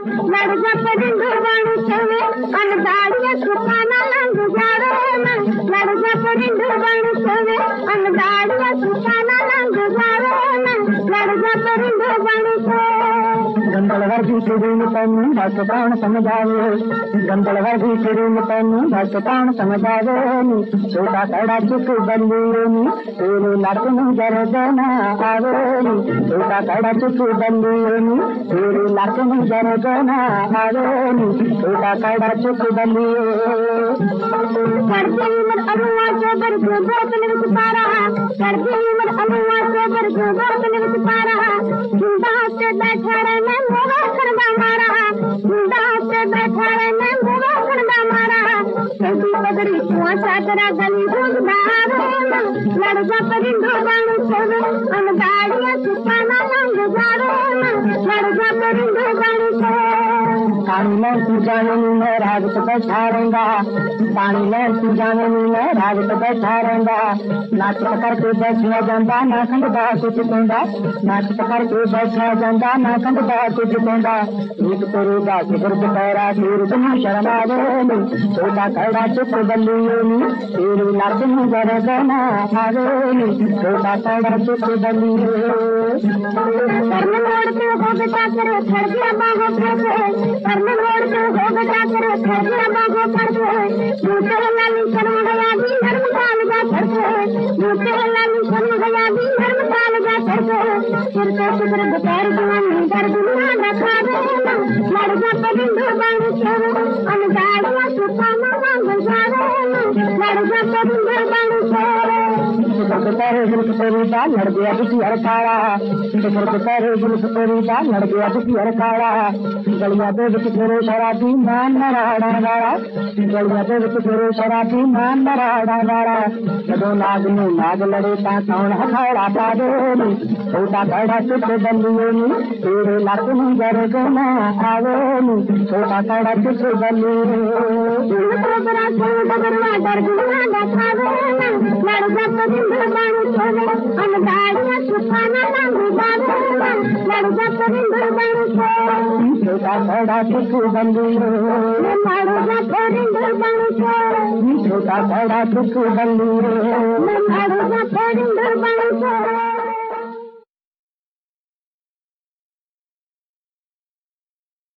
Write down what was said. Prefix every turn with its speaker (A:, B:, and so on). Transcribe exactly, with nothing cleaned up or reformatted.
A: लड़जा परिंदो बाणु चवे अनदाड़िया सुखाना लंग जावे ना लड़जा परिंदो बाणु चवे अनदाड़िया सुखाना लंग जावे ना लड़जा परिंदो बाणु गंदलवर की चिड़िन तनु भक्त प्राण समझावे गंदलवर की चिड़िन तनु भक्त प्राण समझावे छोटा कड़ा चुक बंदियोनी तेरे लखन जर देना आवे छोटा कड़ा चुक बंदियोनी तेरे लखन जर देना आवे छोटा कड़ा चुक बंदियो करते मन अनुवा से बर को बोतल विच पारा करते मन अनुवा से बर को बोतल विच पारा जिंदा से बैठा रहना मोगा खरदा मारा जिंदा से बैठा रहना मोगा खरदा मारा कैसी पगड़ी कुआं चादरा गली ढूंढना लड़जा परिंदो बाणु चवे अनदाड़िया सुखाना लंग जावे लड़जा परिंदो बाणु पानी में तू जाने में रागत बैठारेंगा पानी में तू जाने में रागत बैठारेंगा नाच करके बैठा जांदा ना खंड दा कुछ कहंदा नाच करके बैठा जांदा ना खंड दा कुछ कहंदा एक तेरे दा सिर पैरा तीर तुम शर्मावे छोटा कड़ा चुप बंदियोनी तेरी लत में जरा गना आवे छोटा कड़ा चुप बंदियो करने मोड़ के हो बेटा करे छड़ दिया बाहों पे करने मोड़ के हो बेटा करे छड़ दिया बाहों पे मुझे लाली शर्म गया भी धर्म काल जा करके मुझे लाली शर्म गया भी धर्म काल जा करके फिर तो शुक्र बेचार जवानी कर दुनिया रखा दे लड़जा परिंदो बाणु चवे अनदाड़िया सुखाना लंग जावे लड़जा परिंदो बाणु चवे तारे दिल तेरी बाल लड़ गया किसी हड़काड़ा तारे दिल तेरी बाल लड़ गया किसी हड़काड़ा गलिया दे विच तेरे शराबी मान नराड़ा नाड़ा गलिया दे विच तेरे शराबी मान नराड़ा नाड़ा जदों नाग नूं नाग लड़े तां कौन हथौड़ा पा दे छोटा कड़ा चुप बंदियोनी तेरे लक नूं जर गना आवे छोटा कड़ा चुप बंदियो बड़ा डगरवा डर गुना दिखावे लड़जा परिंदो बाणु चवे अनदाड़िया सुखाना लंग जावे लड़जा परिंदो बाणु चवे छोटा कड़ा चुप बंदियो लड़जा परिंदो बाणु चवे छोटा कड़ा चुप बंदियो लड़जा परिंदो बाणु चवे।